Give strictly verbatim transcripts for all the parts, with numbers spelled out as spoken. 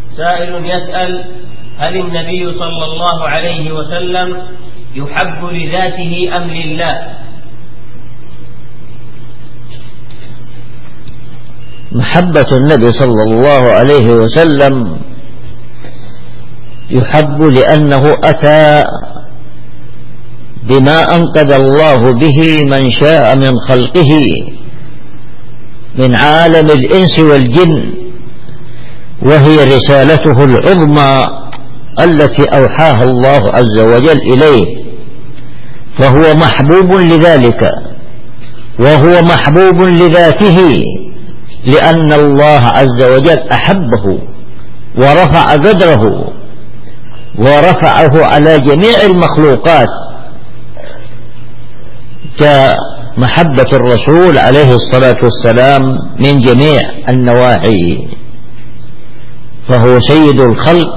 سائل يسأل: هل النبي صلى الله عليه وسلم يحب لذاته أم لله؟ محبة النبي صلى الله عليه وسلم يحب لأنه أتى بما أنقذ الله به من شاء من خلقه من عالم الإنس والجن، وهي رسالته العظمى التي أوحاها الله عز وجل إليه، فهو محبوب لذلك، وهو محبوب لذاته، لأن الله عز وجل أحبه ورفع قدره ورفعه على جميع المخلوقات كمحبة الرسول عليه الصلاة والسلام من جميع النواحي، فهو سيد الخلق،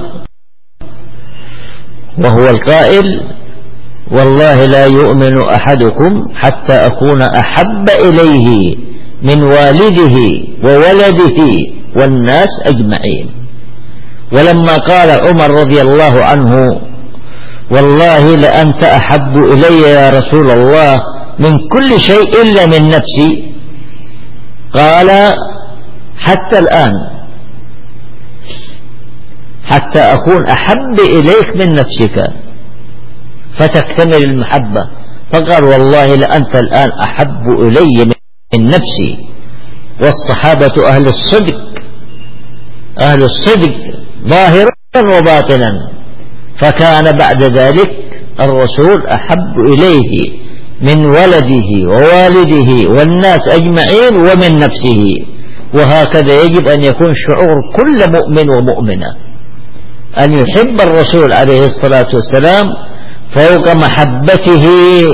وهو القائل: والله لا يؤمن أحدكم حتى أكون أحب إليه من والده وولده والناس أجمعين. ولما قال عمر رضي الله عنه: والله لأنت أحب إلي يا رسول الله من كل شيء إلا من نفسي، قال: حتى الآن حتى أكون أحب إليك من نفسك فتكتمل المحبة، فقال: والله لأنت الآن أحب إلي من نفسي. والصحابة أهل الصدق أهل الصدق ظاهرا وباطنا، فكان بعد ذلك الرسول أحب إليه من ولده ووالده والناس أجمعين ومن نفسه. وهكذا يجب أن يكون شعور كل مؤمن ومؤمنة، أن يحب الرسول عليه الصلاة والسلام فوق محبته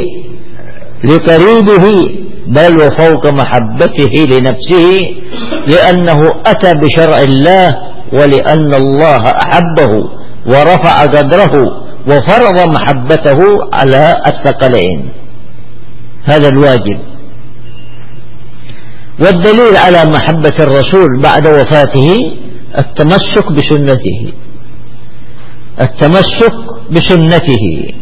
لقريبه، بل وفوق محبته لنفسه، لأنه أتى بشرع الله، ولأن الله أحبه ورفع قدره وفرض محبته على الثقلين. هذا الواجب. والدليل على محبة الرسول بعد وفاته التمسك بسنته التمسك بسنته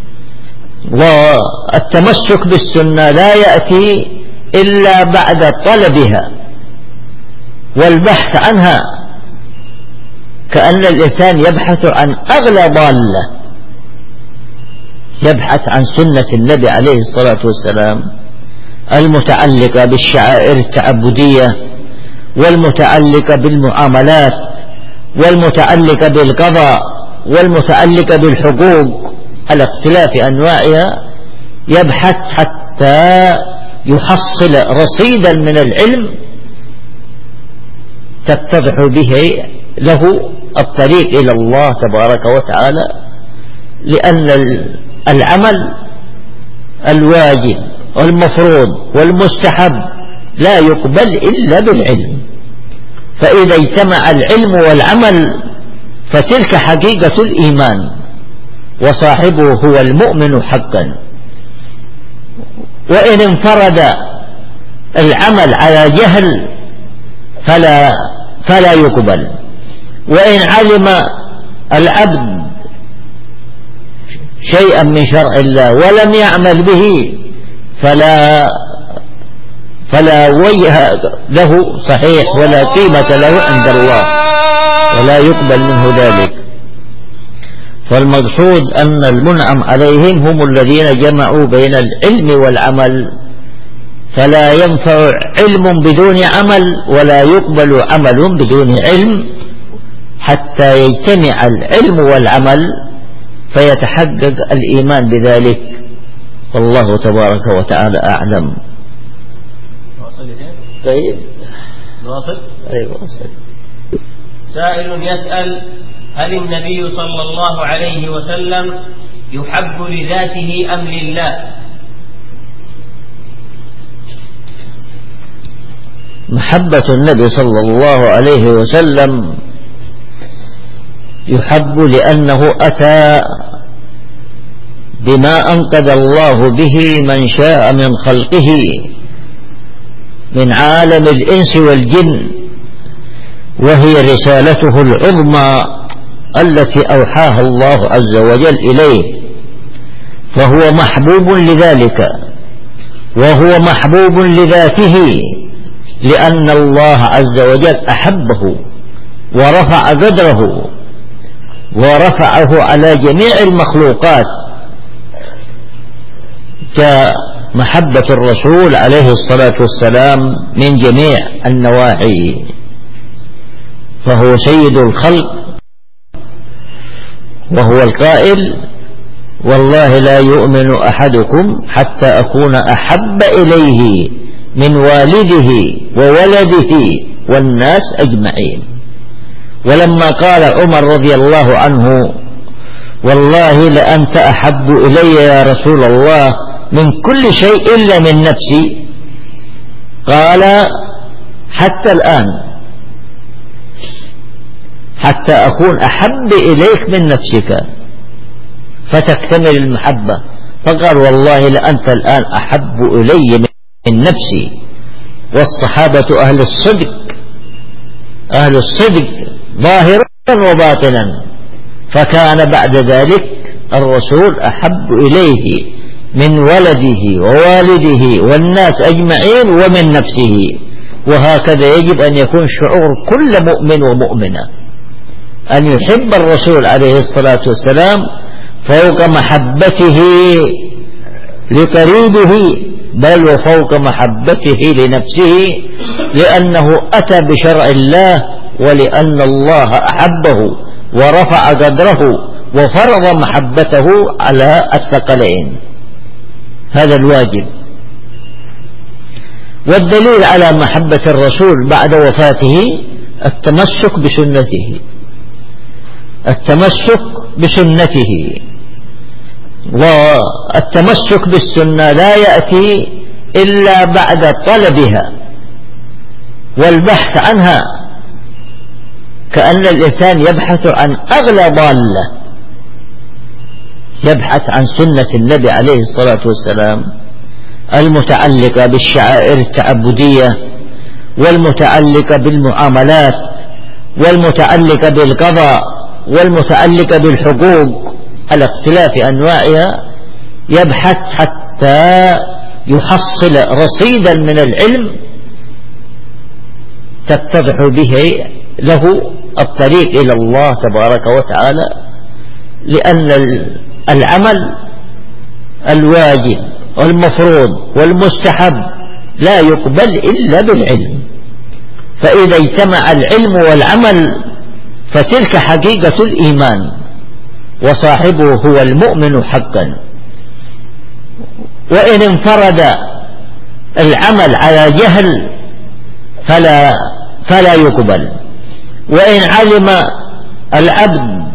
والتمسك بالسنة لا يأتي إلا بعد طلبها والبحث عنها، كأن الإنسان يبحث عن أغلى ضالة، يبحث عن سنة النبي عليه الصلاة والسلام المتعلقة بالشعائر التعبدية، والمتعلقة بالمعاملات، والمتعلقة بالقضاء، والمتعلقة بالحقوق على اختلاف أنواعها، يبحث حتى يحصل رصيدا من العلم تتضح به له الطريق إلى الله تبارك وتعالى، لأن العمل الواجب والمفروض والمستحب لا يقبل إلا بالعلم، فإذا اجتمع العلم والعمل فتلك حقيقة الإيمان، وصاحبه هو المؤمن حقا. وإن انفرد العمل على جهل فلا فلا يقبل، وإن علم العبد شيئا من شرع الله ولم يعمل به فلا فلا وجه له صحيح ولا قيمة له عند الله، ولا يقبل منه ذلك. فالمقصود أن المنعم عليهم هم الذين جمعوا بين العلم والعمل، فلا ينفع علم بدون عمل، ولا يقبل عمل بدون علم، حتى يجتمع العلم والعمل فيتحقق الإيمان بذلك. والله تبارك وتعالى أعلم. طيب نواصل. أيوة واصل. سائل يسأل: هل النبي صلى الله عليه وسلم يحب لذاته أم لله؟ محبة النبي صلى الله عليه وسلم يحب لأنه أتى بما أنقذ الله به من شاء من خلقه من عالم الإنس والجن، وهي رسالته العظمى التي أوحاها الله عز وجل إليه، فهو محبوب لذلك، وهو محبوب لذاته، لأن الله عز وجل أحبه ورفع قدره ورفعه على جميع المخلوقات كمحبة الرسول عليه الصلاة والسلام من جميع النواحي، فهو سيد الخلق، وهو القائل: والله لا يؤمن أحدكم حتى أكون أحب إليه من والده وولده والناس أجمعين. ولما قال عمر رضي الله عنه: والله لأنت أحب إلي يا رسول الله من كل شيء إلا من نفسي، قال: حتى الآن، حتى أكون أحب إليك من نفسك فتكتمل المحبة. فقال: والله لأنت الآن أحب إلي من نفسي. والصحابة أهل الصدق، أهل الصدق ظاهرا وباطنا، فكان بعد ذلك الرسول أحب إليه من ولده ووالده والناس أجمعين ومن نفسه. وهكذا يجب أن يكون شعور كل مؤمن ومؤمنة، أن يحب الرسول عليه الصلاة والسلام فوق محبته لقريبه، بل وفوق محبته لنفسه، لأنه أتى بشرع الله، ولأن الله أحبه ورفع قدره وفرض محبته على الثقلين. هذا الواجب. والدليل على محبة الرسول بعد وفاته التمسك بسنته، التمسك بسنته. والتمسك بالسنة لا يأتي إلا بعد طلبها والبحث عنها، كأن الإنسان يبحث عن أغلى ضالة، يبحث عن سنة النبي عليه الصلاة والسلام المتعلقة بالشعائر التعبدية، والمتعلقة بالمعاملات، والمتعلقة بالقضاء، والمتعلقة بالحقوق على اختلاف أنواعها. يبحث حتى يحصل رصيدا من العلم تتضح به له الطريق إلى الله تبارك وتعالى، لأن العمل الواجب والمفروض والمستحب لا يقبل إلا بالعلم. فإذا اجتمع العلم والعمل فتلك حقيقة الإيمان، وصاحبه هو المؤمن حقا. وإن انفرد العمل على جهل فلا فلا يقبل، وإن علم العبد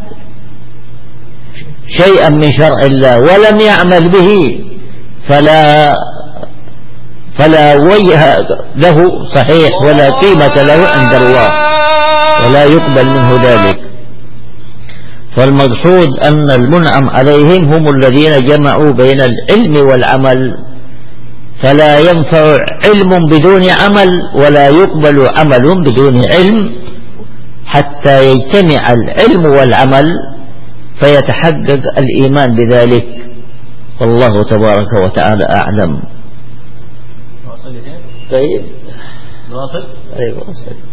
شيئا من شرع الله ولم يعمل به فلا فلا وجه له صحيح ولا قيمة له عند الله، ولا يقبل منه ذلك. فالمقصود أن المنعم عليهم هم الذين جمعوا بين العلم والعمل، فلا ينفع علم بدون عمل، ولا يقبل عمل بدون علم، حتى يجتمع العلم والعمل فيتحقق الإيمان بذلك. والله تبارك وتعالى أعلم. نواصل. طيب نواصل. أيوة.